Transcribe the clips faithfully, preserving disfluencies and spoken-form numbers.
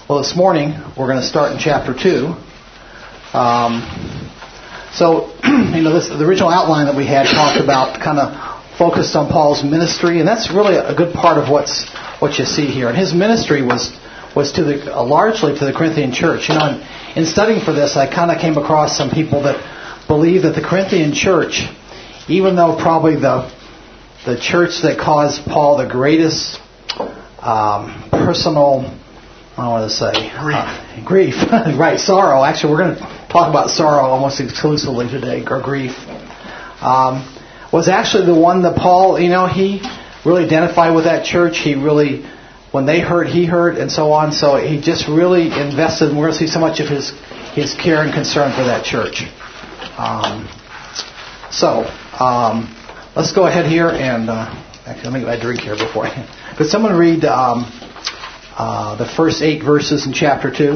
Well, this morning we're going to start in chapter two. Um, so, you know, this, the original outline that we had talked about kind of focused on Paul's ministry, and that's really a good part of what's what you see here. And his ministry was was to the uh, largely to the Corinthian church. You know, in, in studying for this, I kind of came across some people that believe that the Corinthian church, even though probably the the church that caused Paul the greatest um, personal, I want to say, grief, uh, grief, right? Sorrow. Actually, we're going to talk about sorrow almost exclusively today, or grief. Um, was actually the one that Paul, you know, he really identified with that church. He really, when they hurt, he hurt, and so on. So he just really invested, and we're going to see so much of his his care and concern for that church. Um, so um, let's go ahead here and uh, actually let me get my drink here before. I, could someone read um, uh, the first eight verses in chapter two?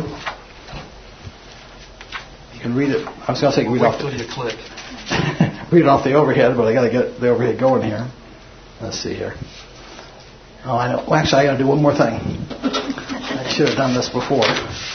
You can read it. I was going to say read Wait off. till you click. Read it off the overhead, but I got to get the overhead going here. Let's see here. Oh, I know. Well, actually, I got to do one more thing. I should have done this before.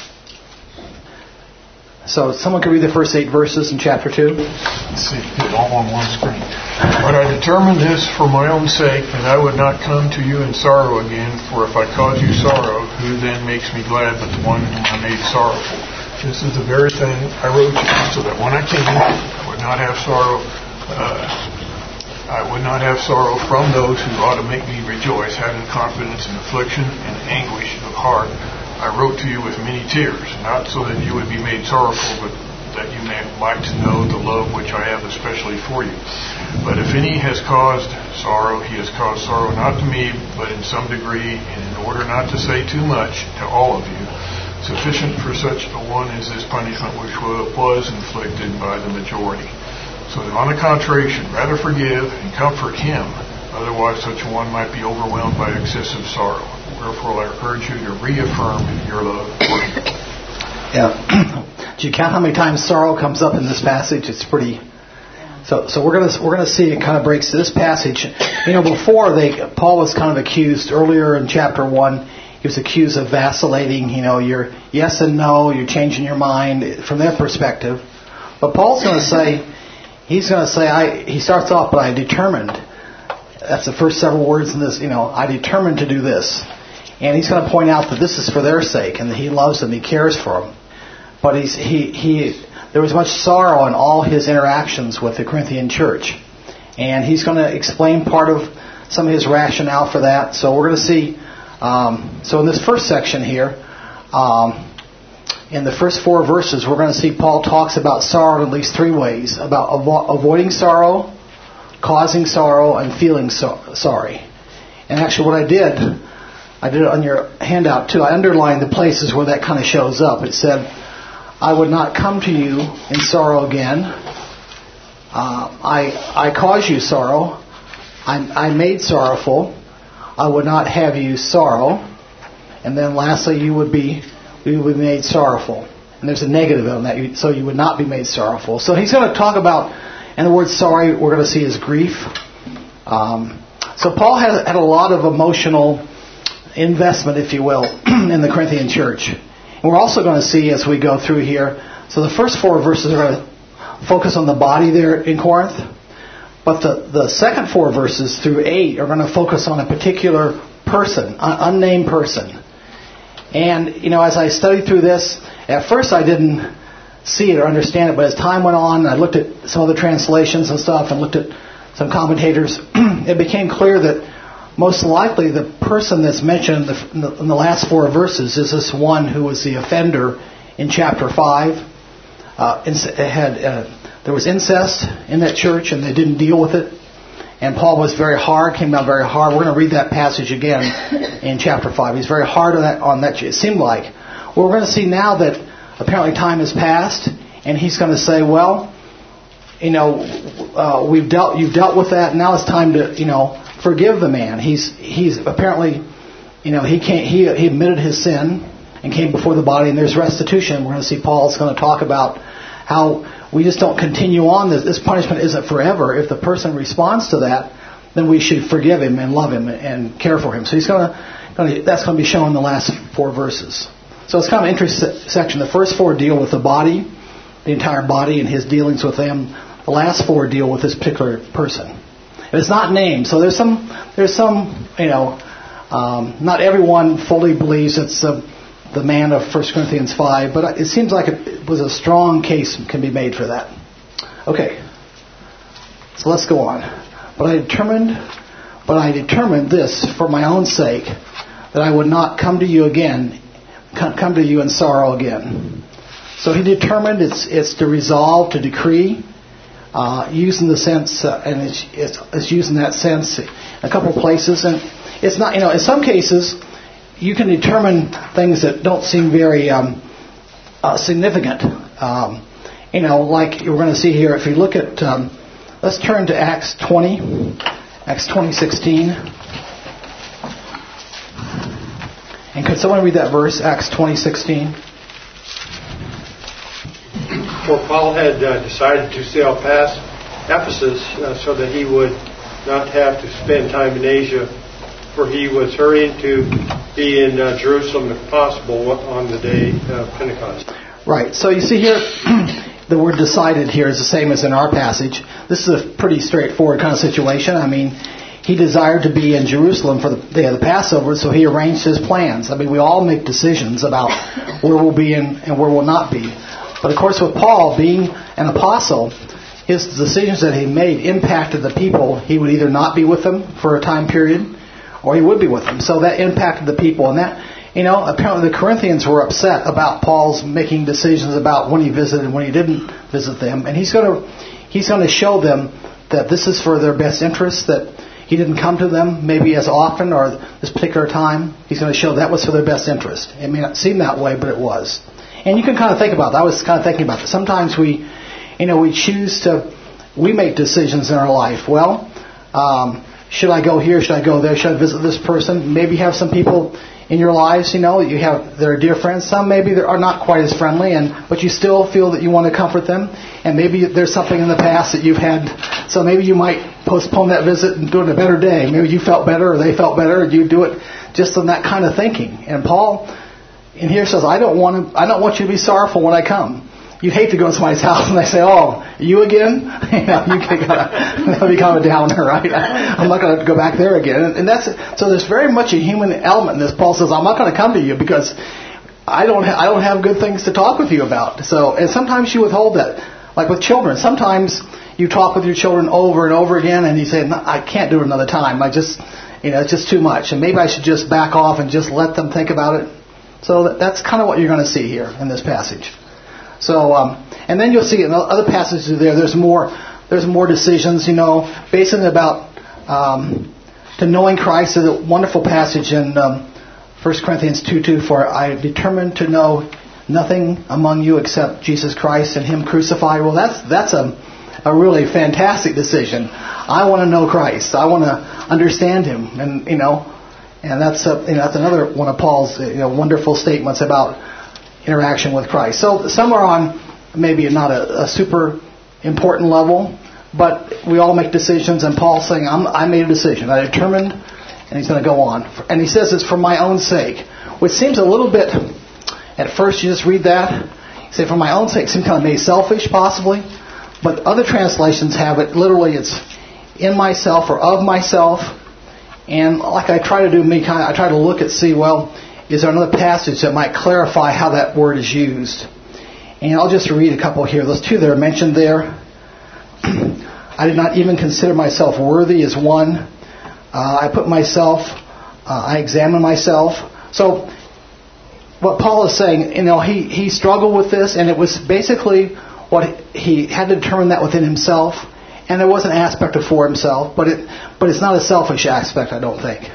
So, someone can read the first eight verses in chapter two. Let's see, get it all on one screen. But I determined this for my own sake, that I would not come to you in sorrow again. For if I cause you sorrow, who then makes me glad but the one whom I made sorrowful? This is the very thing I wrote to you, so that when I came, I would not have sorrow. Uh, I would not have sorrow from those who ought to make me rejoice, having confidence in affliction and anguish of heart. I wrote to you with many tears, not so that you would be made sorrowful, but that you may like to know the love which I have especially for you. But if any has caused sorrow, he has caused sorrow not to me, but in some degree, and in order not to say too much, to all of you. Sufficient for such a one is this punishment which was inflicted by the majority. So that on the contrary, you should rather forgive and comfort him, otherwise such a one might be overwhelmed by excessive sorrow. Wherefore I urge you to reaffirm your love for him. Yeah. Do you count how many times sorrow comes up in this passage? It's pretty. So, so we're gonna we're gonna see it kind of breaks this passage. You know, before they Paul was kind of accused earlier in chapter one. He was accused of vacillating. You know, you're yes and no. You're changing your mind from their perspective. But Paul's going to say. He's going to say, I, he starts off, but I determined. That's the first several words in this, you know, I determined to do this. And he's going to point out that this is for their sake and that he loves them, he cares for them. But he's, he, he, there was much sorrow in all his interactions with the Corinthian church. And he's going to explain part of some of his rationale for that. So we're going to see, um, so in this first section here, um, in the first four verses, we're going to see Paul talks about sorrow in at least three ways. About avo- avoiding sorrow, causing sorrow, and feeling so- sorry. And actually what I did, I did it on your handout too. I underlined the places where that kind of shows up. It said, I would not come to you in sorrow again. Uh, I I cause you sorrow. I, I made sorrowful. I would not have you sorrow. And then lastly, you would be... you would be made sorrowful. And there's a negative on that, so you would not be made sorrowful. So he's going to talk about, and the word sorry we're going to see is grief. Um, so Paul had, had a lot of emotional investment, if you will, in the Corinthian church. And we're also going to see as we go through here, so the first four verses are going to focus on the body there in Corinth. But the, the second four verses through eight are going to focus on a particular person, an unnamed person. And, you know, as I studied through this, at first I didn't see it or understand it, but as time went on, I looked at some of the translations and stuff and looked at some commentators, it became clear that most likely the person that's mentioned in the, in the, in the last four verses is this one who was the offender in chapter five. Uh, it had, uh, there was incest in that church and they didn't deal with it. And Paul was very hard, came down very hard. We're going to read that passage again in chapter five. He's very hard on that. On that. It seemed like. Well, we're going to see now that apparently time has passed, and he's going to say, well, you know, uh, we've dealt, you've dealt with that. Now it's time to, you know, forgive the man. He's he's apparently, you know, he can't. He he admitted his sin and came before the body, and there's restitution. We're going to see Paul's going to talk about how we just don't continue on. This, this punishment isn't forever. If the person responds to that, then we should forgive him and love him and care for him. So he's going to, going to that's going to be shown in the last four verses. So it's kind of an interesting section. The first four deal with the body, the entire body, and his dealings with them. The last four deal with this particular person. And it's not named, so there's some, there's some, you know, um, not everyone fully believes it's the, the man of First Corinthians five, but it seems like it was a strong case can be made for that. Okay, so let's go on. But I determined, but I determined this for my own sake, that I would not come to you again, come to you in sorrow again. So he determined it's it's to resolve, to decree, uh, using the sense, uh, and it's, it's it's using that sense in a couple of places, and it's not, you know, in some cases you can determine things that don't seem very um, uh, significant. Um, you know, like we're going to see here, if you look at, um, let's turn to Acts twenty, Acts twenty sixteen. And could someone read that verse, Acts twenty sixteen? For Paul had uh, decided to sail past Ephesus uh, so that he would not have to spend time in Asia, for he was hurrying to be in uh, Jerusalem if possible on the day of Pentecost. Right. So you see here, the word decided here is the same as in our passage. This is a pretty straightforward kind of situation. I mean, he desired to be in Jerusalem for the day of the Passover, so he arranged his plans. I mean, we all make decisions about where we'll be in and where we'll not be. But of course, with Paul being an apostle, his decisions that he made impacted the people. He would either not be with them for a time period, or he would be with them. So that impacted the people. And that, you know, apparently the Corinthians were upset about Paul's making decisions about when he visited and when he didn't visit them. And he's going to he's going to show them that this is for their best interest, that he didn't come to them maybe as often or this particular time. He's going to show that was for their best interest. It may not seem that way, but it was. And you can kind of think about that. I was kind of thinking about that. Sometimes we, you know, we choose to, we make decisions in our life. Well, um, should I go here? Should I go there? Should I visit this person? Maybe you have some people in your lives, you know, that you have, that are dear friends. Some maybe they are not quite as friendly, and but you still feel that you want to comfort them. And maybe there's something in the past that you've had, so maybe you might postpone that visit and do it a better day. Maybe you felt better or they felt better, and you do it just on that kind of thinking. And Paul in here says, I don't want to, I don't want you to be sorrowful when I come. You hate to go to somebody's house and they say, oh, you again? You know, you can that'll become a downer, right? I'm not going to go back there again. And, and that's so. There's very much a human element in this. Paul says, I'm not going to come to you because I don't ha- I don't have good things to talk with you about. So, and sometimes you withhold that, like with children. Sometimes you talk with your children over and over again, and you say, no, I can't do it another time. I just, you know, it's just too much, and maybe I should just back off and just let them think about it. So that, that's kind of what you're going to see here in this passage. So, um, and then you'll see in other passages there, there's more, there's more decisions, you know, basically about um, to knowing Christ. There's a wonderful passage in um, First Corinthians two two, for I determined to know nothing among you except Jesus Christ and Him crucified. Well, that's that's a a really fantastic decision. I want to know Christ. I want to understand Him, and you know, and that's a, you know, that's another one of Paul's you know wonderful statements about interaction with Christ. So some are on maybe not a, a super important level, but we all make decisions, and Paul's saying, I'm, I made a decision. I determined, and he's going to go on. And he says it's for my own sake, which seems a little bit, at first you just read that, you say for my own sake, seems kind of maybe selfish possibly, but other translations have it, literally it's in myself or of myself. And like I try to do, me kind of, I try to look at, see, well, is there another passage that might clarify how that word is used? And I'll just read a couple here. Those two that are mentioned there. I did not even consider myself worthy as one. Uh, I put myself, uh, I examine myself. So what Paul is saying, you know, he, he struggled with this, and it was basically what he had to determine that within himself. And there was an aspect of for himself, but it but it's not a selfish aspect, I don't think.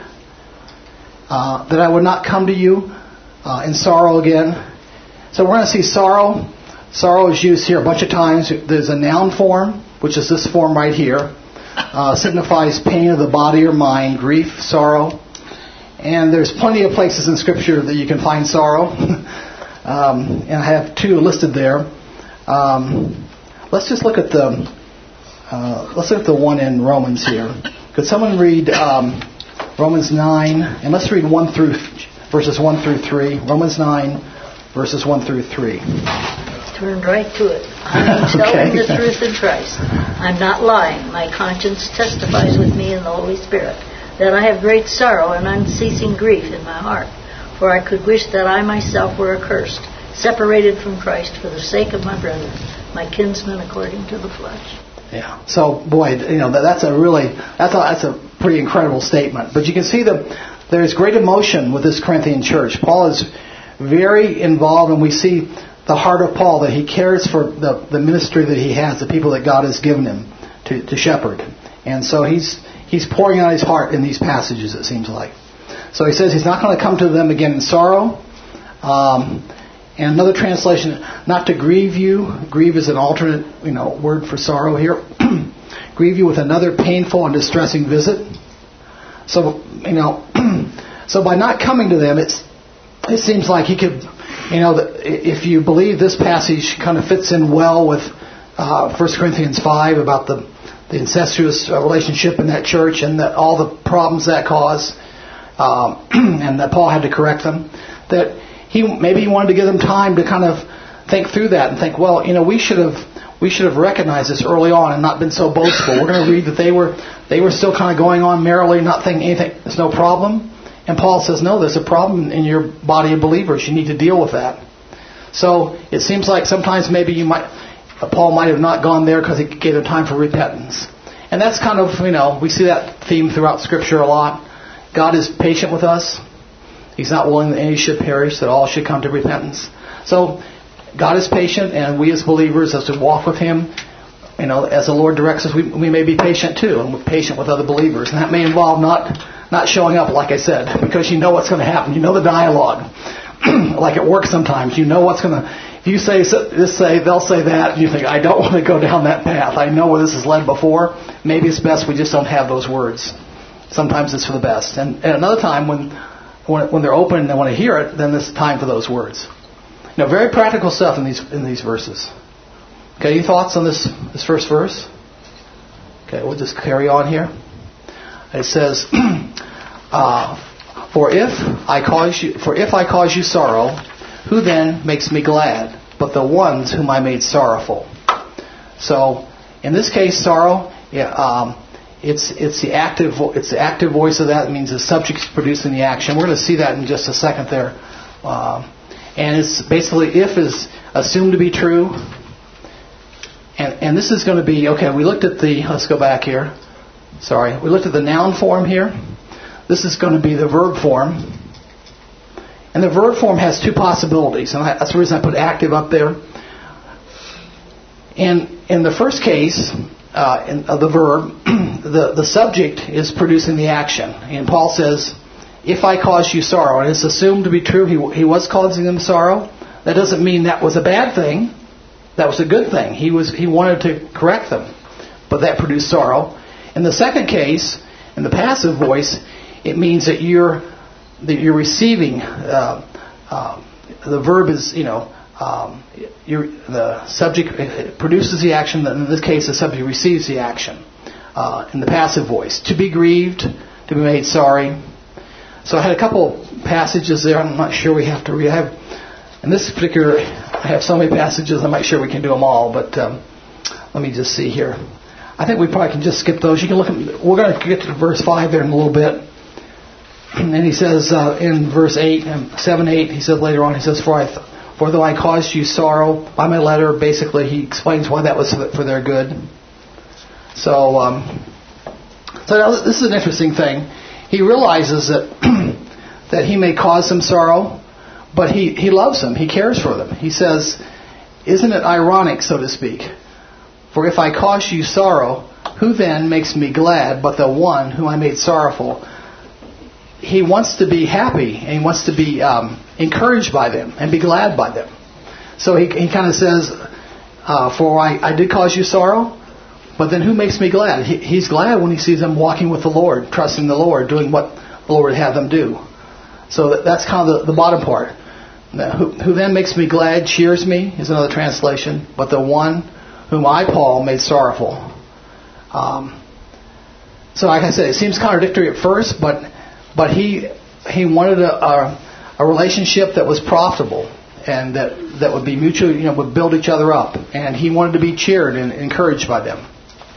Uh, that I would not come to you uh, in sorrow again. So we're going to see sorrow. Sorrow is used here a bunch of times. There's a noun form, which is this form right here. Uh, signifies pain of the body or mind, grief, sorrow. And there's plenty of places in Scripture that you can find sorrow. um, and I have two listed there. Um, let's just look at the uh, let's look at the one in Romans here. Could someone read Um, Romans nine, and let's read one through verses one through three. Romans nine, verses one through three. Turned right to it. I'm telling Okay. the truth in Christ. I'm not lying. My conscience testifies with me in the Holy Spirit that I have great sorrow and unceasing grief in my heart. For I could wish that I myself were accursed, separated from Christ for the sake of my brethren, my kinsmen according to the flesh. Yeah. So, boy, you know that, that's a really that's a that's a pretty incredible statement. But you can see that there's great emotion with this Corinthian church. Paul is very involved, and we see the heart of Paul, that he cares for the, the ministry that he has, the people that God has given him to, to shepherd. And so he's he's pouring out his heart in these passages, it seems like. So he says he's not going to come to them again in sorrow. Um, and another translation, not to grieve you. Grieve is an alternate, you know, word for sorrow here. Grieve you with another painful and distressing visit. So, you know, so by not coming to them, it's it seems like he could, you know, if you believe this passage kind of fits in well with uh, First Corinthians five about the, the incestuous relationship in that church and that all the problems that caused, um, and that Paul had to correct them, that he maybe he wanted to give them time to kind of think through that and think, well, you know, we should have we should have recognized this early on and not been so boastful. We're going to read that they were they were still kind of going on merrily, not thinking anything. There's no problem. And Paul says, no, there's a problem in your body of believers. You need to deal with that. So it seems like sometimes maybe you might, Paul might have not gone there because he gave them time for repentance. And that's kind of, you know, we see that theme throughout Scripture a lot. God is patient with us. He's not willing that any should perish, that all should come to repentance. So God is patient, and we as believers, as we walk with Him, you know, as the Lord directs us, we, we may be patient too, and we're patient with other believers. And that may involve not not showing up, like I said, because you know what's going to happen. You know the dialogue. Like at work sometimes, you know what's going to... If you say this, say they'll say that, and you think, I don't want to go down that path. I know where this has led before. Maybe it's best we just don't have those words. Sometimes it's for the best. And, and another time, when, when when they're open and they want to hear it, then it's time for those words. You know, very practical stuff in these in these verses. Okay, any thoughts on this this first verse? Okay, we'll just carry on here. It says, uh, "For if I cause you, for if I cause you sorrow, who then makes me glad? But the ones whom I made sorrowful." So, in this case, sorrow, yeah, um, it's it's the active it's the active voice of that. It means the subject's producing the action. We're going to see that in just a second there. Uh, and it's basically if is assumed to be true. And and this is going to be, okay, we looked at the, let's go back here. Sorry. We looked at the noun form here. This is going to be the verb form. And the verb form has two possibilities. And I, that's the reason I put active up there. And in the first case, uh, in, of the verb, the, the subject is producing the action. And Paul says, if I cause you sorrow, and it's assumed to be true, he, he was causing them sorrow. That doesn't mean that was a bad thing. That was a good thing. He was he wanted to correct them, but that produced sorrow. In the second case, in the passive voice, it means that you're that you're receiving. Uh, uh, the verb is, you know, um, you're, the subject produces the action. In this case, the subject receives the action. Uh, in the passive voice, to be grieved, to be made sorry. So I had a couple passages there. I'm not sure we have to read. I have, in this particular, I have so many passages, I'm not sure we can do them all, but um, let me just see here. I think we probably can just skip those. You can look at, we're going to get to verse five there in a little bit. And he says uh, in verse eight, seven, eight, he says later on, he says, For I, th- for though I caused you sorrow by my letter, basically he explains why that was for their good. So, um, so now this is an interesting thing. He realizes that that he may cause them sorrow, but he, he loves them. He cares for them. He says, isn't it ironic, so to speak? For if I cause you sorrow, who then makes me glad but the one whom I made sorrowful? He wants to be happy and he wants to be um, encouraged by them and be glad by them. So he, he kind of says, uh, for I, I did cause you sorrow, but then who makes me glad? He, he's glad when he sees them walking with the Lord, trusting the Lord, doing what the Lord would have them do. So that, that's kind of the, the bottom part. Now, who, who then makes me glad, cheers me, is another translation. But the one whom I, Paul, made sorrowful. Um, so like I said, it seems contradictory at first, but but he he wanted a, a, a relationship that was profitable. and that that would be mutual, you know, would build each other up. And he wanted to be cheered and encouraged by them.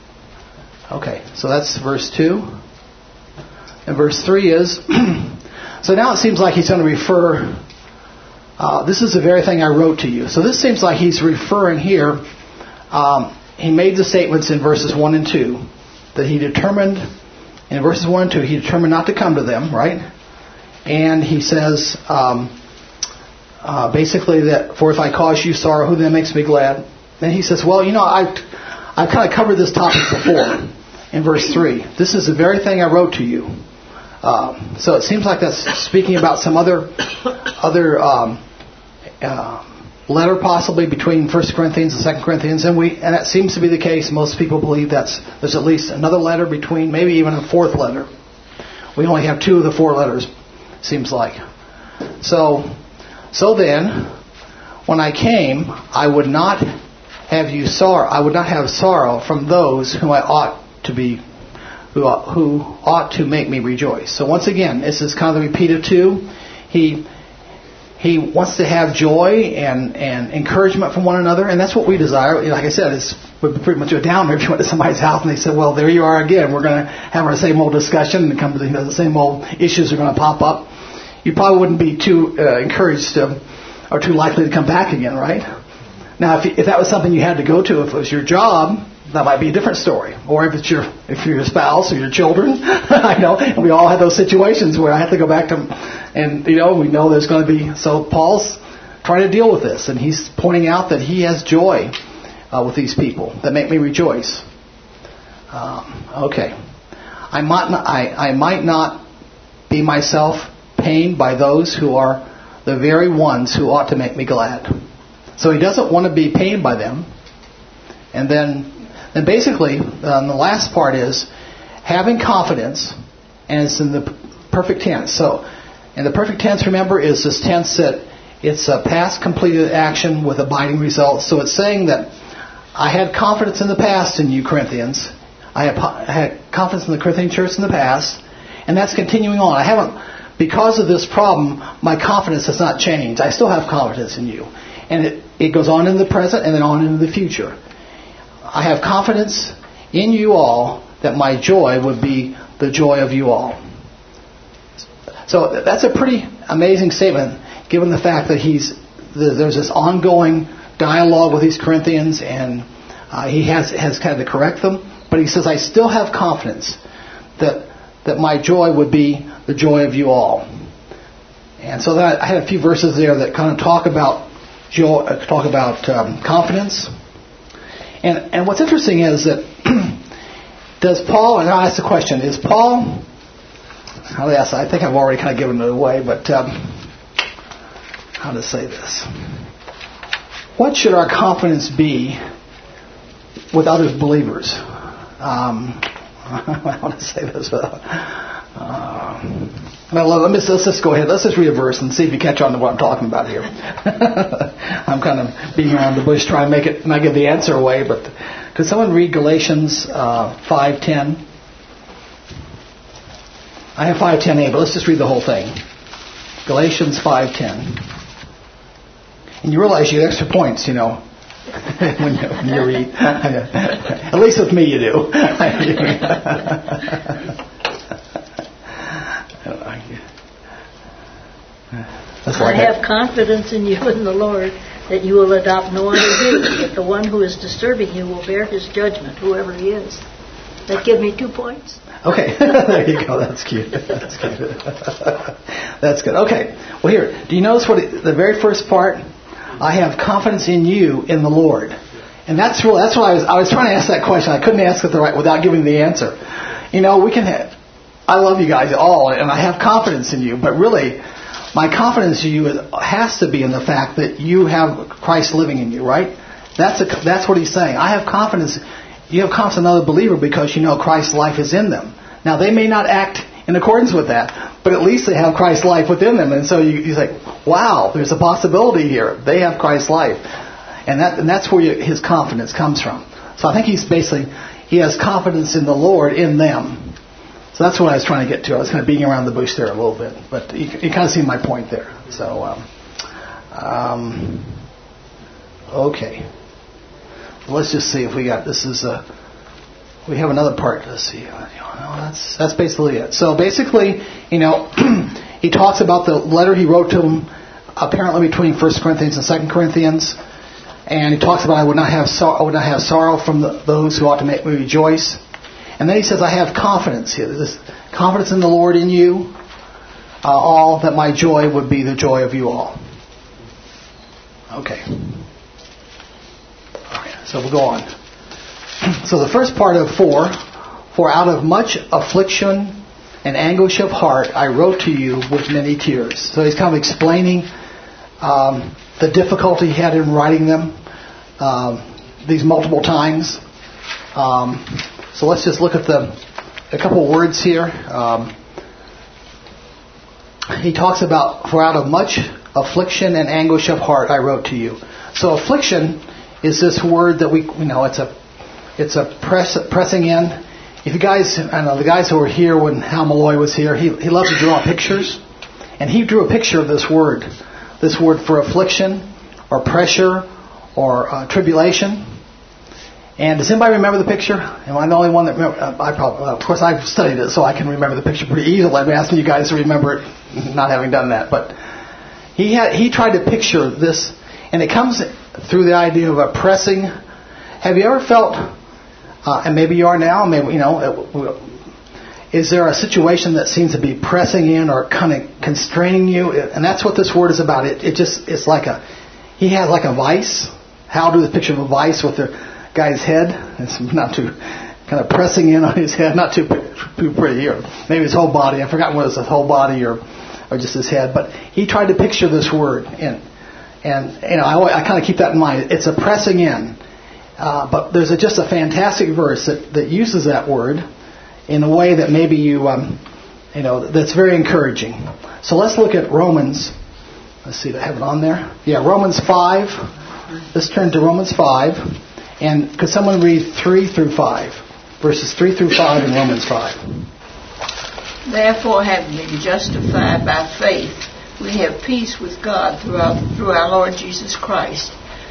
Okay, so that's verse two. And verse three is, so now it seems like he's going to refer, uh, this is the very thing I wrote to you. So this seems like he's referring here, um, he made the statements in verses one and two, that he determined, in verses one and two, he determined not to come to them, right? And he says, um, uh, basically that, for if I cause you sorrow, who then makes me glad? Then he says, well, you know, I I kind of covered this topic before in verse three. This is the very thing I wrote to you. Uh, so it seems like that's speaking about some other other um, uh, letter possibly between First Corinthians and Second Corinthians, and we and that seems to be the case. Most people believe that's there's at least another letter between, maybe even a fourth letter. We only have two of the four letters, seems like. So, so then, when I came, I would not have you sorrow. I would not have sorrow from those whom I ought to be. Who ought, who ought to make me rejoice. So once again, this is kind of the repeat of two. He he wants to have joy and, and encouragement from one another, and that's what we desire. Like I said, it's would be pretty much a downer if you went to somebody's house and they said, "Well, there you are again. We're going to have our same old discussion and come to the, you know, the same old issues are going to pop up." You probably wouldn't be too uh, encouraged to, or too likely to come back again, right? Now, if you, if that was something you had to go to, if it was your job, that might be a different story. Or if it's your if you're your spouse or your children, I know, and we all have those situations where I have to go back to, and you know, we know there's going to be. So Paul's trying to deal with this, and he's pointing out that he has joy uh, with these people that make me rejoice. Um, okay, I might not, I, I might not be myself pained by those who are the very ones who ought to make me glad. So he doesn't want to be pained by them, and then. And basically, um, the last part is having confidence, and it's in the perfect tense. So, in the perfect tense, remember, is this tense that it's a past completed action with abiding results. So it's saying that I had confidence in the past in you, Corinthians. I had, I had confidence in the Corinthian church in the past, and that's continuing on. I haven't, because of this problem, my confidence has not changed. I still have confidence in you. And it, it goes on in the present and then on into the future. I have confidence in you all that my joy would be the joy of you all. So that's a pretty amazing statement, given the fact that he's there's this ongoing dialogue with these Corinthians, and uh, he has has kind of to correct them. But he says, I still have confidence that that my joy would be the joy of you all. And so that I had a few verses there that kind of talk about joy, talk about um, confidence. And and what's interesting is that does Paul, and I'll ask the question, is Paul, I'll ask, I think I've already kind of given it away, but um, how to say this? What should our confidence be with other believers? Um, I want to say this. Uh, well, let me, let's just go ahead. Let's just read a verse and see if you catch on to what I'm talking about here. I'm kind of beating around the bush trying to make it, not give the answer away, but could someone read Galatians uh, five ten? I have five ten a, but let's just read the whole thing. Galatians five ten. And you realize you get extra points, you know, when, you, when you read. At least with me you do. Like I have confidence in you in the Lord that you will adopt no other view, but the one who is disturbing you will bear his judgment, whoever he is. That give me two points. Okay, there you go. That's cute. That's cute. That's good. Okay. Well, here, do you notice what it, the very first part? I have confidence in you in the Lord, and that's real. That's why I was I was trying to ask that question. I couldn't ask it the right without giving the answer. You know, we can have. I love you guys all, and I have confidence in you, but really, my confidence in you has to be in the fact that you have Christ living in you, right? That's a, that's what he's saying. I have confidence. You have confidence in another believer because you know Christ's life is in them. Now, they may not act in accordance with that, but at least they have Christ's life within them. And so you, you say, wow, there's a possibility here. They have Christ's life. And that and that's where you, his confidence comes from. So I think he's basically, he has confidence in the Lord in them. So that's what I was trying to get to. I was kind of beating around the bush there a little bit. But you, you kind of see my point there. So, um, Um, okay. Let's just see if we got, this is a, we have another part. Let's see. No, that's, that's basically it. So basically, you know, he talks about the letter he wrote to him, apparently between First Corinthians and Second Corinthians. And he talks about, I would not have, sor- I would not have sorrow from the, those who ought to make me rejoice. And then he says, I have confidence here. This confidence in the Lord in you, uh, all that my joy would be the joy of you all. Okay. Alright, so we'll go on. So the first part of four, for out of much affliction and anguish of heart I wrote to you with many tears. So he's kind of explaining um, the difficulty he had in writing them um, these multiple times. Um, so let's just look at the a couple of words here. Um, he talks about, for out of much affliction and anguish of heart I wrote to you. So affliction is this word that we, you know, it's a it's a press, pressing in. If you guys, I know the guys who were here when Hal Malloy was here, he he loved to draw pictures, and he drew a picture of this word, this word for affliction, or pressure, or uh, tribulation. And does anybody remember the picture? Am I the only one that remember? Uh, I probably, uh, of course, I've studied it, so I can remember the picture pretty easily. I'm asking you guys to remember it, not having done that. But he had he tried to picture this, and it comes through the idea of a pressing. Have you ever felt, uh, and maybe you are now, maybe you know, is there a situation that seems to be pressing in or kind of constraining you? And that's what this word is about. It it just it's like a he has like a vice. How do the picture of a vice with the guy's head? It's not too kind of pressing in on his head, not too too pretty, or maybe his whole body. I've forgotten whether it's his whole body or or just his head. But he tried to picture this word, and and you know I, always, I kind of keep that in mind. It's a pressing in, uh, but there's a, just a fantastic verse that, that uses that word in a way that maybe you um, you know that's very encouraging. So let's look at Romans. Let's see, do I have it on there? Yeah, Romans five. Let's turn to Romans five. And could someone read three through five? Verses three through five in Romans five. Therefore, having been justified by faith, we have peace with God through our, through our Lord Jesus Christ,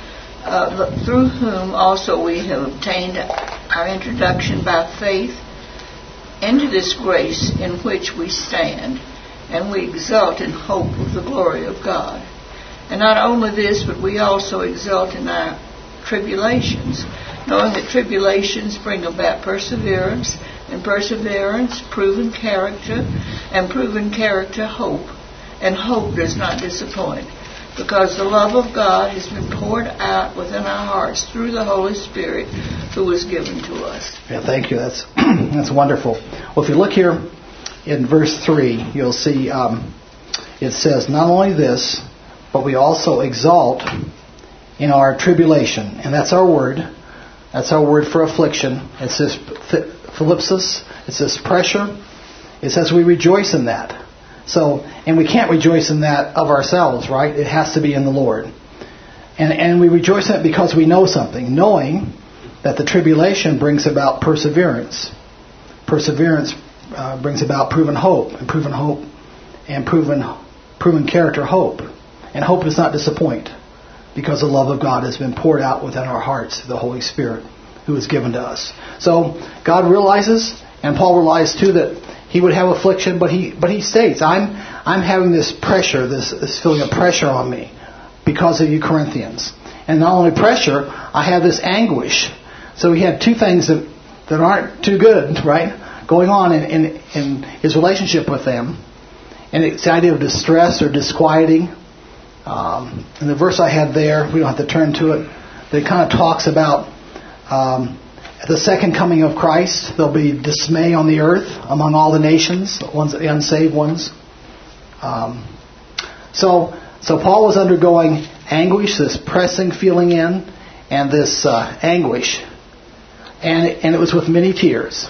uh, through whom also we have obtained our introduction by faith into this grace in which we stand, and we exult in hope of the glory of God. And not only this, but we also exult in our tribulations, knowing that tribulations bring about perseverance, and perseverance, proven character, and proven character, hope. And hope does not disappoint, because the love of God has been poured out within our hearts through the Holy Spirit who was given to us. Yeah, thank you. That's that's wonderful. Well, if you look here in verse three, you'll see um, it says, not only this, but we also exalt in our tribulation. And that's our word. That's our word for affliction. It says thlipsis. It says pressure. It says we rejoice in that. So, and we can't rejoice in that of ourselves, right? It has to be in the Lord. And and we rejoice in it because we know something, knowing that the tribulation brings about perseverance. Perseverance uh, brings about proven hope, and proven hope, and proven proven character, hope. And hope does not disappoint, because the love of God has been poured out within our hearts through the Holy Spirit who is given to us. So God realizes, and Paul realized too, that he would have affliction, but he but he states, I'm I'm having this pressure, this, this feeling of pressure on me because of you Corinthians. And not only pressure, I have this anguish. So he had two things that, that aren't too good, right, going on in, in, in his relationship with them. And it's the idea of distress or disquieting. Um, and the verse I had there, we don't have to turn to it, but it kind of talks about um, at the second coming of Christ, there'll be dismay on the earth among all the nations, the ones, the unsaved ones. Um, so, so Paul was undergoing anguish, this pressing feeling in, and this uh, anguish, and it, and it was with many tears.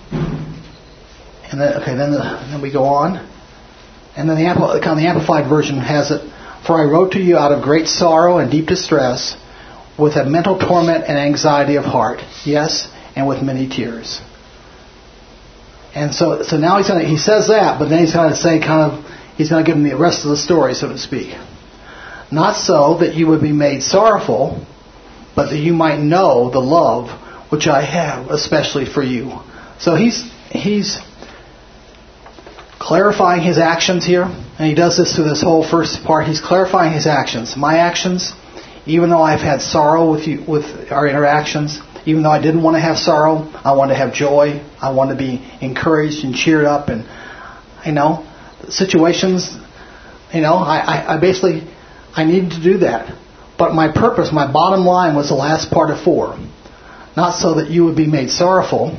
And then, okay, then the, then we go on, and then the, kind of the Amplified Version has it. For I wrote to you out of great sorrow and deep distress, with a mental torment and anxiety of heart, yes, and with many tears. And so, so now he's going to, he says that, but then he's going to say kind of, he's going to give him the rest of the story, so to speak. Not so that you would be made sorrowful, but that you might know the love which I have, especially for you. So he's he's clarifying his actions here, and he does this through this whole first part. He's clarifying his actions. My actions, even though I've had sorrow with you, with our interactions, even though I didn't want to have sorrow, I want to have joy. I want to be encouraged and cheered up, and you know, situations. You know, I, I, I basically I needed to do that. But my purpose, my bottom line, was the last part of four. Not so that you would be made sorrowful,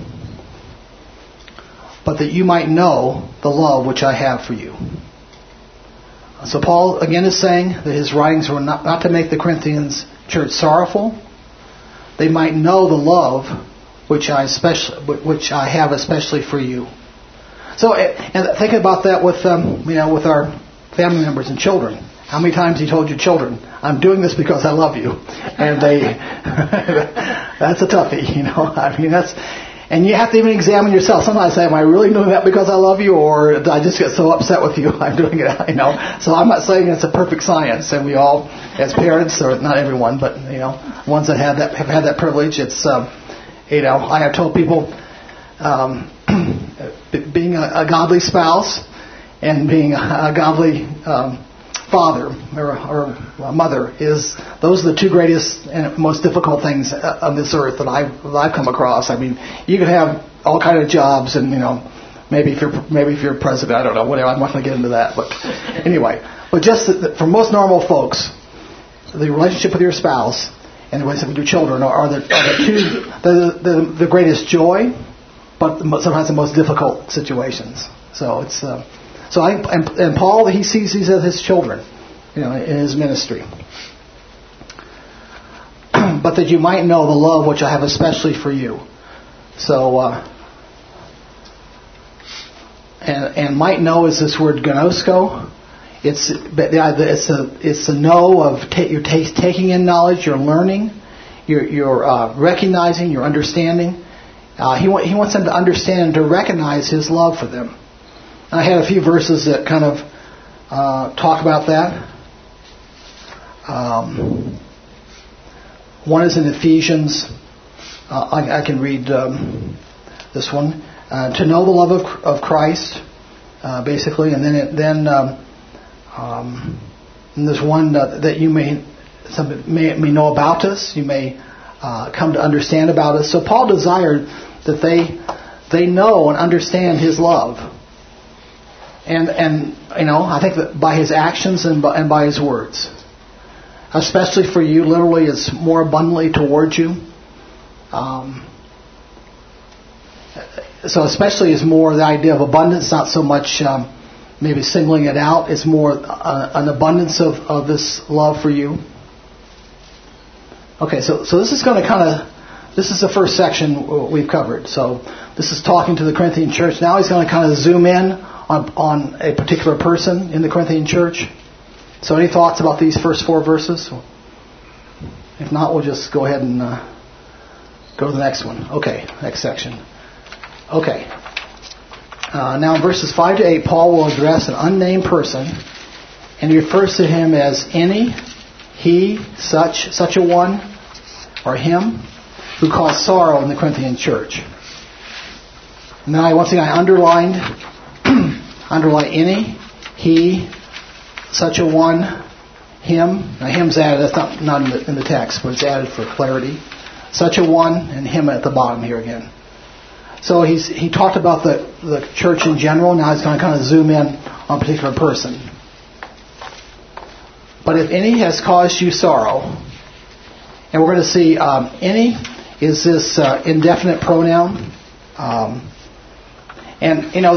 but that you might know the love which I have for you. So Paul again is saying that his writings were not, not to make the Corinthians church sorrowful. They might know the love which I especially, which I have especially for you. So, and think about that with um, you know with our family members and children. How many times he told your children, "I'm doing this because I love you," and they that's a toughie, you know. I mean that's. And you have to even examine yourself. Sometimes I say, am I really doing that because I love you, or did I just get so upset with you I'm doing it, you know? So I'm not saying it's a perfect science, and we all, as parents, or not everyone, but, you know, ones that have that have had that privilege, it's, um, you know, I have told people um, being a, a godly spouse and being a, a godly um, father or, or a mother is those are the two greatest and most difficult things on this earth that I've, that I've come across. I mean, you can have all kind of jobs, and you know, maybe if you're maybe if you're president, I don't know, whatever. I'm not going to get into that, but anyway, but just that for most normal folks, the relationship with your spouse and the relationship with your children are, are the are the two the, the the greatest joy, but sometimes the most difficult situations. So it's. Uh, So I, and, and Paul, he sees these as his children, you know, in his ministry. But that you might know the love which I have especially for you. So, uh, and, and might know is this word gnosko. It's it's a it's a know of ta- you're ta- taking in knowledge, you're learning, you're you're uh, recognizing, you're understanding. Uh, he wa- he wants them to understand and to recognize his love for them. I had a few verses that kind of uh, talk about that. Um, one is in Ephesians. Uh, I, I can read um, this one. Uh, to know the love of, of Christ, uh, basically, and then it, then um, um, and there's one uh, that you may some may, may know about us. You may uh, come to understand about us. So Paul desired that they they know and understand his love. And, and you know, I think that by his actions and by, and by his words. Especially for you, literally, it's more abundantly towards you. Um, so especially is more the idea of abundance, not so much um, maybe singling it out. It's more uh, an abundance of, of this love for you. Okay, so, so this is going to kind of, this is the first section we've covered. So this is talking to the Corinthian church. Now he's going to kind of zoom in On, on a particular person in the Corinthian church. So any thoughts about these first four verses? If not, we'll just go ahead and uh, go to the next one. Okay, next section. Okay. Uh, now in verses five to eight, Paul will address an unnamed person, and he refers to him as any, he, such, such a one, or him, who caused sorrow in the Corinthian church. And then I, once again, I underlined underline any, he, such a one, him. Now him's added, that's not, not in, the, in the text, but it's added for clarity. Such a one, and him at the bottom here again. So he's he talked about the, the church in general, now he's going to kind of zoom in on a particular person. But if any has caused you sorrow, and we're going to see um, any is this uh, indefinite pronoun. Um, and, you know,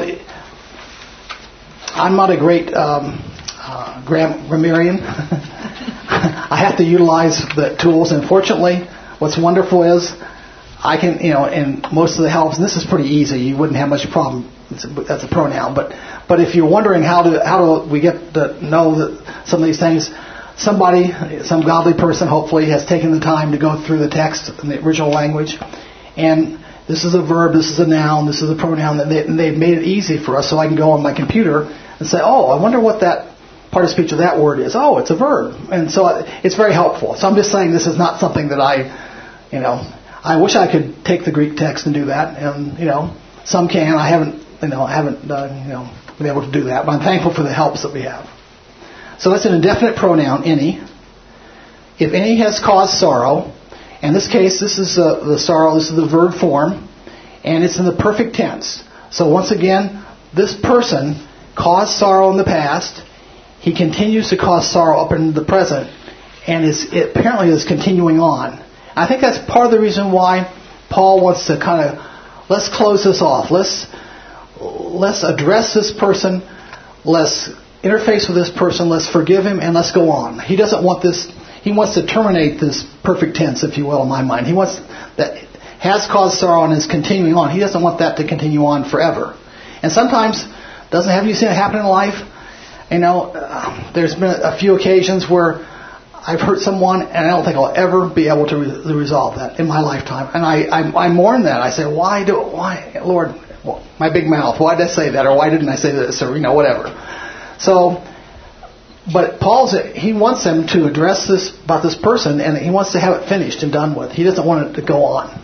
I'm not a great um, uh, gram- grammarian. I have to utilize the tools. And fortunately, what's wonderful is I can, you know, and most of the helps, and this is pretty easy. You wouldn't have much problem. It's a, that's a pronoun. But but if you're wondering how do how do we get to know that some of these things, somebody, some godly person, hopefully, has taken the time to go through the text in the original language, and this is a verb, this is a noun, this is a pronoun, and, they, and they've made it easy for us, so I can go on my computer and say, oh, I wonder what that part of speech of that word is, oh, it's a verb. And so it's very helpful. So I'm just saying this is not something that I, you know, I wish I could take the Greek text and do that. And, you know, some can. I haven't, you know, I haven't, uh, you know, been able to do that. But I'm thankful for the helps that we have. So that's an indefinite pronoun, any. If any has caused sorrow, in this case, this is uh, the sorrow, this is the verb form, and it's in the perfect tense. So once again, this person caused sorrow in the past. He continues to cause sorrow up in the present, and is, it apparently is continuing on. I think that's part of the reason why Paul wants to kind of, let's close this off. Let's, let's address this person. Let's interface with this person. Let's forgive him, and let's go on. He doesn't want this... He wants to terminate this perfect tense, if you will, in my mind. He wants that has caused sorrow and is continuing on. He doesn't want that to continue on forever. And sometimes, doesn't have you seen it happen in life? You know, uh, there's been a few occasions where I've hurt someone, and I don't think I'll ever be able to re- resolve that in my lifetime. And I, I, I mourn that. I say, why do, why, Lord, well, my big mouth, why did I say that, or why didn't I say this, or you know, whatever. So. But Paul's, he wants them to address this about this person, and he wants to have it finished and done with. He doesn't want it to go on.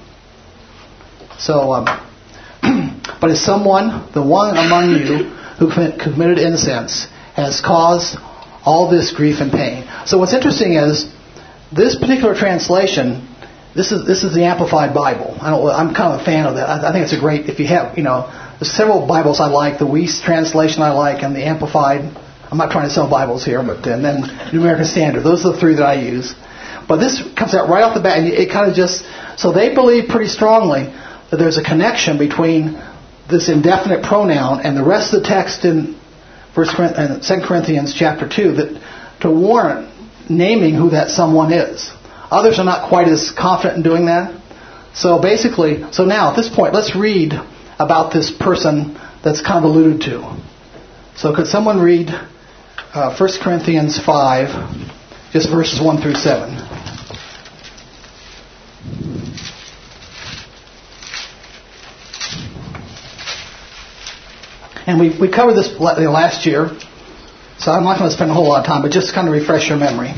So, um, but if someone, the one among you who committed incense, has caused all this grief and pain. So what's interesting is this particular translation. This is this is the Amplified Bible. I don't, I'm kind of a fan of that. I, I think it's a great. If you have, you know, there's several Bibles I like. The Weiss translation I like, and the Amplified. I'm not trying to sell Bibles here, but and then New American Standard. Those are the three that I use. But this comes out right off the bat, and it kind of just... So they believe pretty strongly that there's a connection between this indefinite pronoun and the rest of the text in First and Second Corinthians chapter two that to warrant naming who that someone is. Others are not quite as confident in doing that. So basically, so now at this point, let's read about this person that's kind of alluded to. So could someone read... Uh, First Corinthians five, just verses one through seven. And we we covered this last year, so I'm not going to spend a whole lot of time, but just to kind of refresh your memory.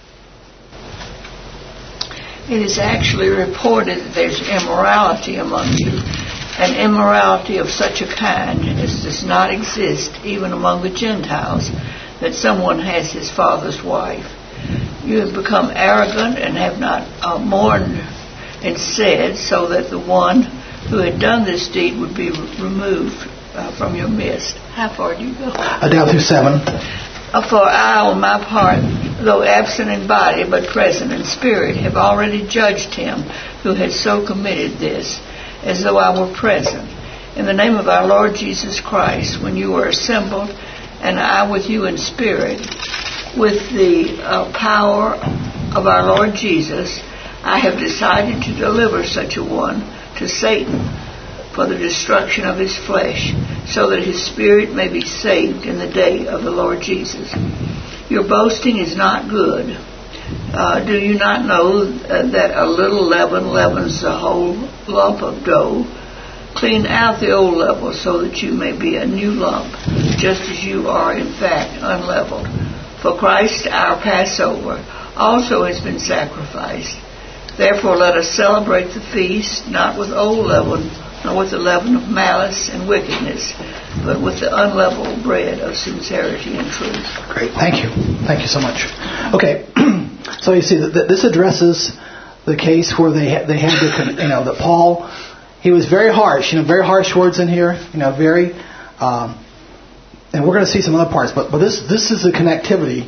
It is actually reported that there's immorality among you, an immorality of such a kind as does not exist even among the Gentiles, that someone has his father's wife. You have become arrogant and have not uh, mourned and said, so that the one who had done this deed would be re- removed uh, from your midst. How far do you go? Uh, down through seven. Uh, for I, on my part, though absent in body but present in spirit, have already judged him who had so committed this, as though I were present. In the name of our Lord Jesus Christ, when you were assembled, and I with you in spirit, with the uh, power of our Lord Jesus, I have decided to deliver such a one to Satan for the destruction of his flesh, so that his spirit may be saved in the day of the Lord Jesus. Your boasting is not good. Uh, do you not know uh, that a little leaven leavens the whole lump of dough? Clean out the old leaven so that you may be a new lump, just as you are in fact unleavened. For Christ our Passover also has been sacrificed. Therefore let us celebrate the feast, not with old leaven, nor with the leaven of malice and wickedness, but with the unleavened bread of sincerity and truth. Great, thank you. Thank you so much. Okay, so you see that this addresses the case where they had, they had to, you know, that Paul... He was very harsh, you know, very harsh words in here, you know, very, um, and we're going to see some other parts, but, but this this is the connectivity.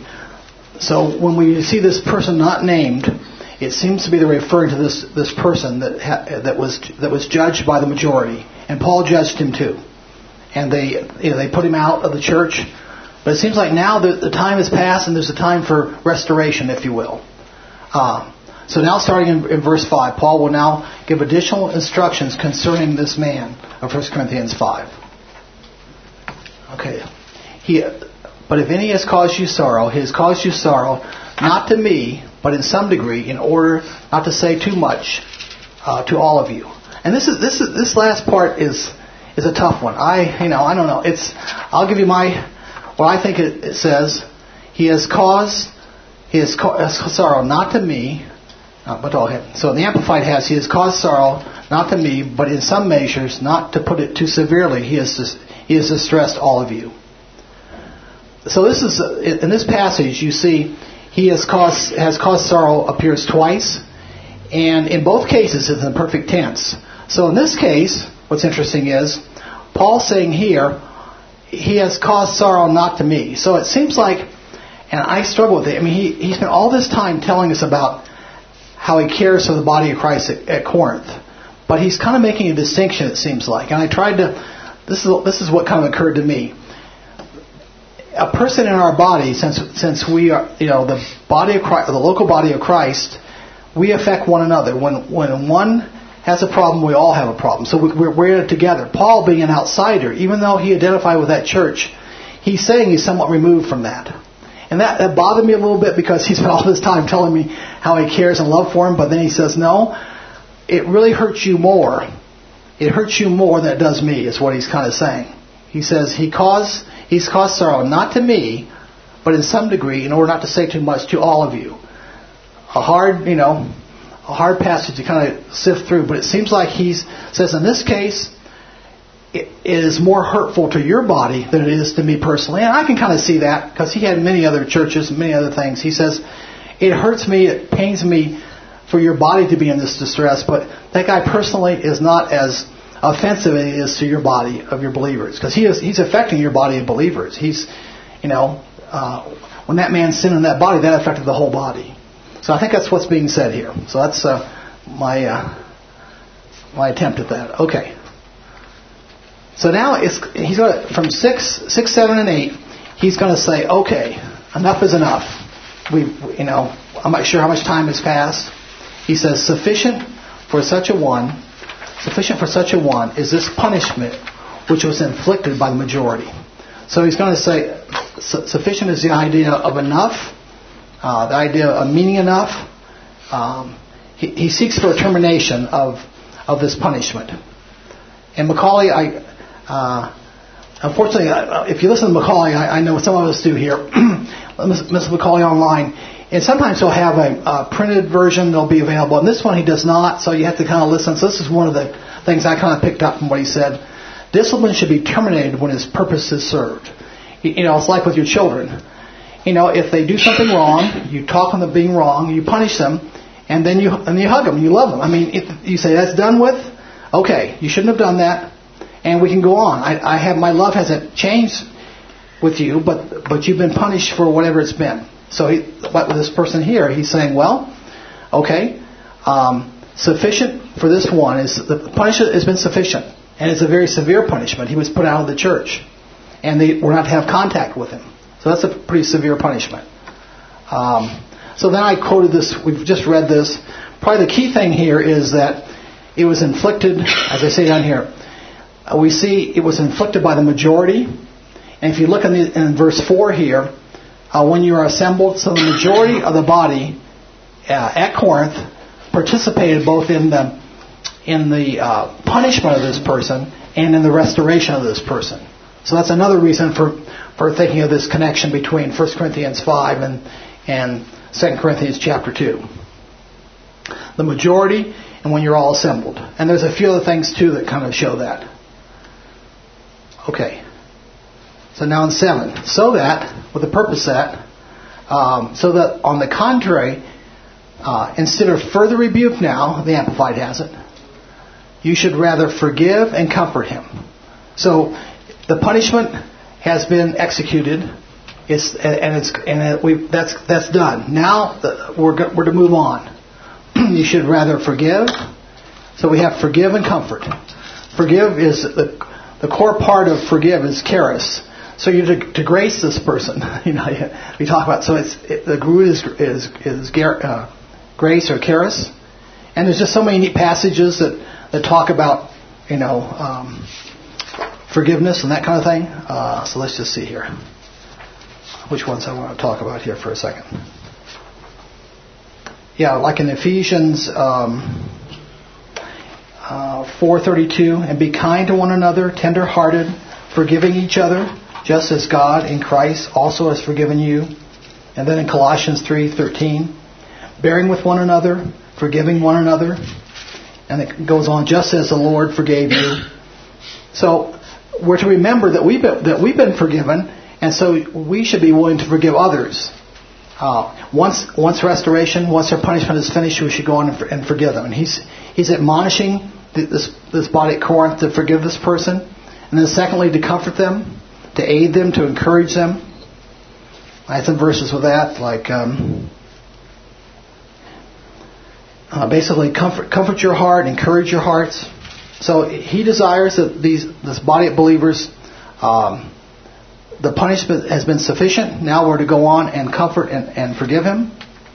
So when we see this person not named, it seems to be they're referring to this this person that ha, that was that was judged by the majority, and Paul judged him too, and they you know they put him out of the church, but it seems like now the, the time has passed and there's a time for restoration, if you will. Uh, So now starting in, in verse five, Paul will now give additional instructions concerning this man of First Corinthians five. Okay. He, but if any has caused you sorrow, he has caused you sorrow, not to me, but in some degree, in order not to say too much uh, to all of you. And this is this is this last part is is a tough one. I you know I don't know. It's I'll give you my what I think it, it says. He has caused his sorrow not to me, uh, but all him. So the Amplified has, he has caused sorrow not to me, but in some measures, not to put it too severely, he has he has distressed all of you. So this is in this passage you see he has caused has caused sorrow appears twice, and in both cases it's in the perfect tense. So in this case, what's interesting is Paul's saying here, he has caused sorrow not to me. So it seems like, and I struggle with it. I mean, he he spent all this time telling us about how he cares for the body of Christ at, at Corinth, but he's kind of making a distinction. It seems like, and I tried to. This is this is what kind of occurred to me. A person in our body, since since we are, you know, the body of Christ, the local body of Christ, we affect one another. When when one has a problem, we all have a problem. So we're we're in it together. Paul, being an outsider, even though he identified with that church, he's saying he's somewhat removed from that, and that, that bothered me a little bit because he spent all this time telling me how he cares and love for him, but then he says, no, it really hurts you more. It hurts you more than it does me, is what he's kind of saying. He says he caused. He's caused sorrow, not to me, but in some degree, in order not to say too much, to all of you. A hard, you know, a hard passage to kind of sift through, but it seems like he says in this case, it is more hurtful to your body than it is to me personally. And I can kind of see that because he had many other churches, many other things. He says, it hurts me, it pains me for your body to be in this distress, but that guy personally is not as offensive as it is to your body of your believers, because he is he's affecting your body of believers. He's, you know, uh, when that man sinned in that body, that affected the whole body. So I think that's what's being said here. So that's uh, my uh, my attempt at that. Okay. So now it's he's going to, from six, six, seven, and eight. He's going to say, okay, enough is enough. We, you know, I'm not sure how much time has passed. He says, sufficient for such a one. Sufficient for such a one is this punishment which was inflicted by the majority. So he's going to say sufficient is the idea of enough, uh, the idea of meaning enough. Um, he, he seeks for a termination of of this punishment. And Macaulay, I uh, unfortunately, if you listen to Macaulay, I, I know some of us do here, Mister Macaulay online. And sometimes he'll have a, a printed version that'll be available. And this one he does not, so you have to kind of listen. So this is one of the things I kind of picked up from what he said. Discipline should be terminated when its purpose is served. You know, it's like with your children. You know, if they do something wrong, you talk on them being wrong, you punish them, and then you and you hug them, you love them. I mean, if you say that's done with, okay, you shouldn't have done that, and we can go on. I, I have my love hasn't changed with you, but but you've been punished for whatever it's been. So he, what with this person here, he's saying, well, okay, um, sufficient for this one is the punishment has been sufficient, and it's a very severe punishment. He was put out of the church, and they were not to have contact with him. So that's a pretty severe punishment. Um, so then I quoted this. We've just read this. Probably the key thing here is that it was inflicted, as I say down here. Uh, we see it was inflicted by the majority, and if you look in, the, in verse four here. Uh, when you are assembled, so the majority of the body uh, at Corinth participated both in the in the uh, punishment of this person and in the restoration of this person. So that's another reason for, for thinking of this connection between First Corinthians five and and Second Corinthians chapter two. The majority, and when you're all assembled, and there's a few other things too that kind of show that. Okay. So now in seven, so that, with the purpose that, um, so that on the contrary, uh, instead of further rebuke now, the Amplified has it, you should rather forgive and comfort him. So the punishment has been executed, it's, and it's and it, we that's that's done. Now the, we're we're to move on. You should rather forgive. So we have forgive and comfort. Forgive is the the core part of forgive is charis. So you're to, to grace this person, you know. We talk about so it's it, the root is is is uh, grace or charis, and there's just so many neat passages that, that talk about you know um, forgiveness and that kind of thing. Uh, so let's just see here, which ones I want to talk about here for a second. Yeah, like in Ephesians um, uh, four thirty-two, and be kind to one another, tender-hearted, forgiving each other, just as God in Christ also has forgiven you. And then in Colossians three thirteen, bearing with one another, forgiving one another. And it goes on, just as the Lord forgave you. So we're to remember that we've been, that we've been forgiven, and so we should be willing to forgive others. Uh, once once restoration, once their punishment is finished, we should go on and, for, and forgive them. And he's he's admonishing this this body at Corinth to forgive this person, and then secondly to comfort them, to aid them, to encourage them. I have some verses with that, like um, uh, basically comfort comfort your heart, encourage your hearts. So he desires that these this body of believers. Um, The punishment has been sufficient. Now we're to go on and comfort and, and forgive him.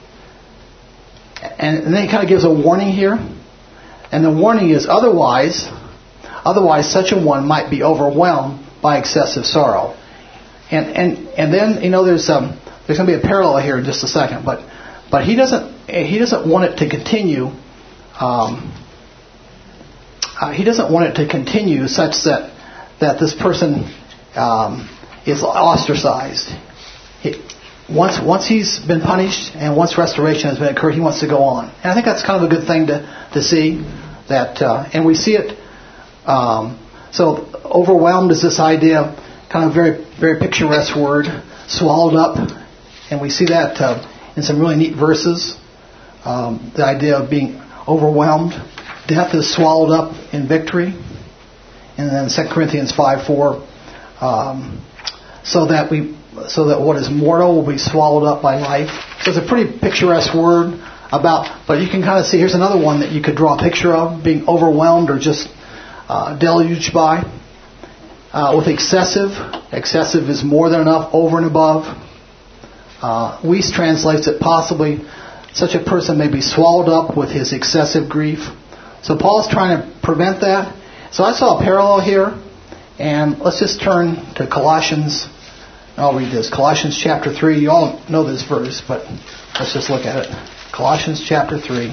And, and then he kind of gives a warning here. And the warning is otherwise, otherwise such a one might be overwhelmed by excessive sorrow. And and, and then, you know, there's um, there's going to be a parallel here in just a second. But but he doesn't he doesn't want it to continue. Um, uh, he doesn't want it to continue such that that this person. Um, is ostracized. He, once once he's been punished and once restoration has been occurred, he wants to go on. And I think that's kind of a good thing to, to see. That uh, and we see it. Um, so overwhelmed is this idea, kind of very very picturesque word, swallowed up, and we see that uh, in some really neat verses. Um, the idea of being overwhelmed, death is swallowed up in victory, and then Second Corinthians five four. Um, So that we, so that what is mortal will be swallowed up by life. So it's a pretty picturesque word about, but you can kind of see. Here's another one that you could draw a picture of: being overwhelmed or just uh, deluged by. Uh, with excessive, excessive is more than enough, over and above. Uh, Weiss translates it possibly such a person may be swallowed up with his excessive grief. So Paul's trying to prevent that. So I saw a parallel here. And let's just turn to Colossians. I'll read this. Colossians chapter three. You all know this verse, but let's just look at it. Colossians chapter three.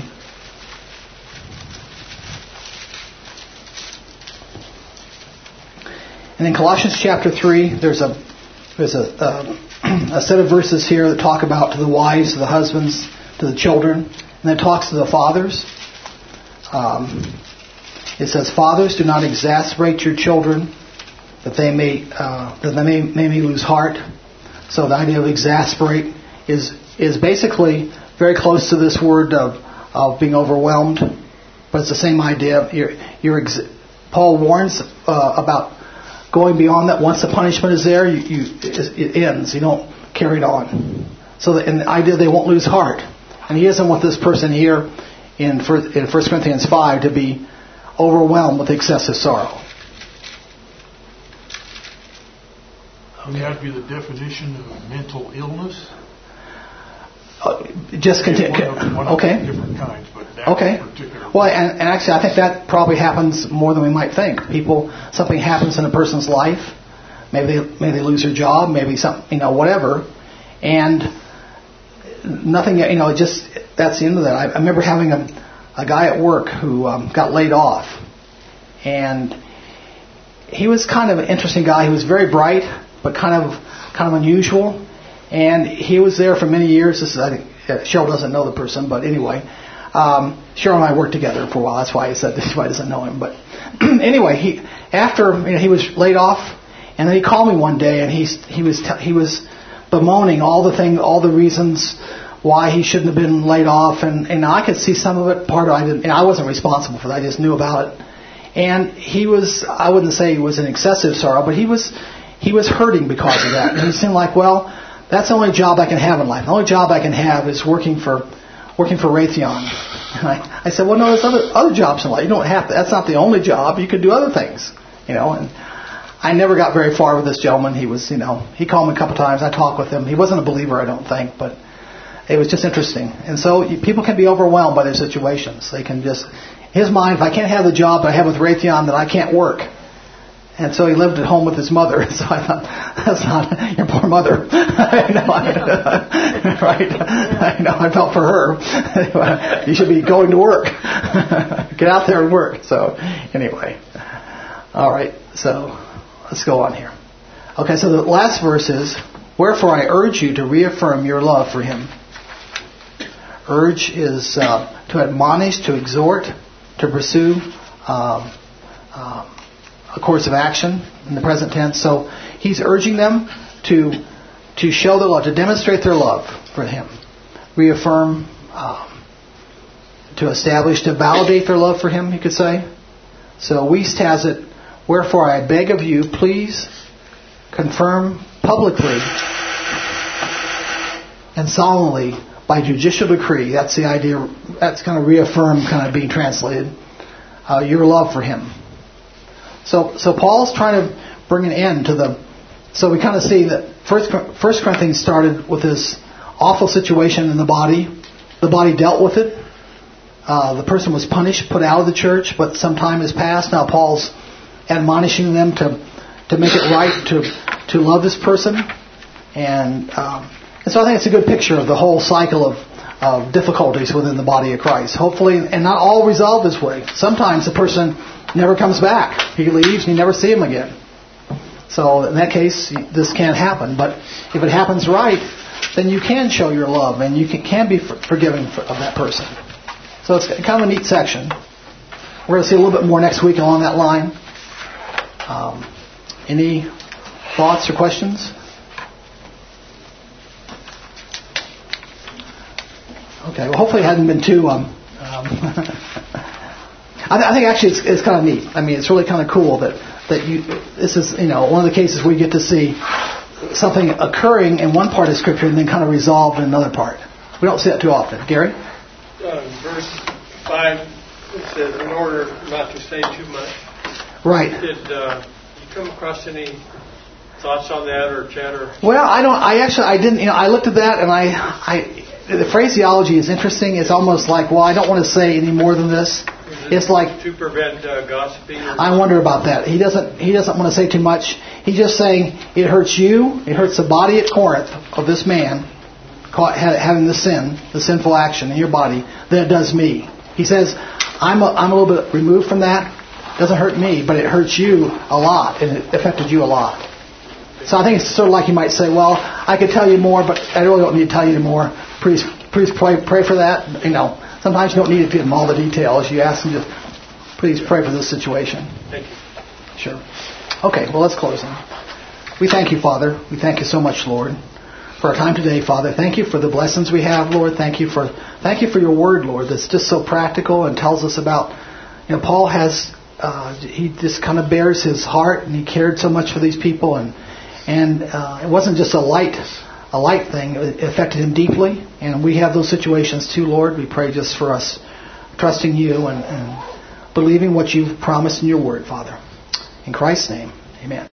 And in Colossians chapter three, there's a there's a, a, a set of verses here that talk about to the wives, to the husbands, to the children, and then it talks to the fathers. Um, it says, "Fathers, do not exasperate your children, that they may uh, that they may, may lose heart." So the idea of exasperate is is basically very close to this word of of being overwhelmed, but it's the same idea. You're, you're ex- Paul warns uh, about going beyond that. Once the punishment is there, you, you it ends. You don't carry it on. So the, and the idea they won't lose heart, and he doesn't want this person here in first, in First Corinthians five to be overwhelmed with excessive sorrow. Would that be the definition of mental illness? Uh, just continue. One of, one okay. Of different kinds, but that okay. particular. Well, and, and actually, I think that probably happens more than we might think. People, something happens in a person's life. Maybe they, maybe they lose their job. Maybe some, you know, whatever, and nothing. You know, just that's the end of that. I, I remember having a a guy at work who um, got laid off, and he was kind of an interesting guy. He was very bright, but kind of kind of unusual. And he was there for many years. This is, I think, Cheryl doesn't know the person, but anyway, um, Cheryl and I worked together for a while. That's why I said this. Why doesn't know him? But anyway, he after you know, he was laid off, and then he called me one day, and he he was t- he was bemoaning all the thing, all the reasons why he shouldn't have been laid off, and and I could see some of it. Part of it, I didn't. And I wasn't responsible for that. I just knew about it. And he was, I wouldn't say he was in excessive sorrow, but he was he was hurting because of that. And it seemed like, well, that's the only job I can have in life. The only job I can have is working for working for Raytheon. And I, I said, well, no, there's other other jobs in life. You don't have to. That's not the only job. You could do other things, you know. And I never got very far with this gentleman. He was, you know, he called me a couple times. I talked with him. He wasn't a believer, I don't think, but it was just interesting. And so you, people can be overwhelmed by their situations. They can just, his mind, if I can't have the job I have with Raytheon, then I can't work. And so he lived at home with his mother. So I thought, that's not your poor mother. I know, I, right? I know. I felt for her. You should be going to work. Get out there and work. So anyway, all right. So let's go on here. Okay. So the last verse is Wherefore I urge you to reaffirm your love for him. Urge is uh, to admonish, to exhort, to pursue um, um, a course of action in the present tense. So he's urging them to to show their love, to demonstrate their love for him. Reaffirm, um, to establish, to validate their love for him, you could say. So Wuest has it, wherefore I beg of you, please confirm publicly and solemnly by judicial decree. That's the idea. That's kind of reaffirm, kind of being translated. Uh, your love for him. So, so Paul's trying to bring an end to the. So we kind of see that First, First Corinthians started with this awful situation in the body. The body dealt with it. Uh, the person was punished, put out of the church, but some time has passed. Now Paul's admonishing them to to make it right to to love this person, and um, and so I think it's a good picture of the whole cycle of of difficulties within the body of Christ. Hopefully, and not all resolved this way. Sometimes the person never comes back. He leaves and you never see him again. So in that case, this can't happen. But if it happens right, then you can show your love and you can, can be forgiving of that person. So it's kind of a neat section. We're going to see a little bit more next week along that line. Um, any thoughts or questions? Okay, well hopefully it hadn't been too... Um, um, I, th- I think actually it's, it's kind of neat. I mean, it's really kind of cool that, that you... This is, you know, one of the cases we get to see something occurring in one part of Scripture and then kind of resolved in another part. We don't see that too often. Gary? Uh, verse five, it says, in order not to say too much. Right. Did uh, you come across any thoughts on that or chatter? Well, I don't... I actually... I didn't... You know, I looked at that and I... I the phraseology is interesting. It's almost like, well, I don't want to say any more than this. It's like to prevent uh, gossiping. Or I wonder about that. He doesn't. He doesn't want to say too much. He's just saying it hurts you. It hurts the body at Corinth of this man caught having the sin, the sinful action in your body. Than it does me. He says, I'm a, I'm a little bit removed from that. It doesn't hurt me, but it hurts you a lot, and it affected you a lot. So I think it's sort of like you might say, well, I could tell you more, but I really don't need to tell you more. Please, please pray, pray for that. You know, sometimes you don't need to give them all the details. You ask them just, please pray for this situation. Thank you. Sure. Okay, well, let's close then. We thank you, Father. We thank you so much, Lord, for our time today, Father. Thank you for the blessings we have, Lord. Thank you for thank you for your word, Lord, that's just so practical and tells us about, you know, Paul has, uh, he just kind of bears his heart and he cared so much for these people, and and uh, it wasn't just a light a light thing. It affected him deeply, and we have those situations too, Lord. We pray just for us trusting you and, and believing what you've promised in your word, Father. In Christ's name, amen.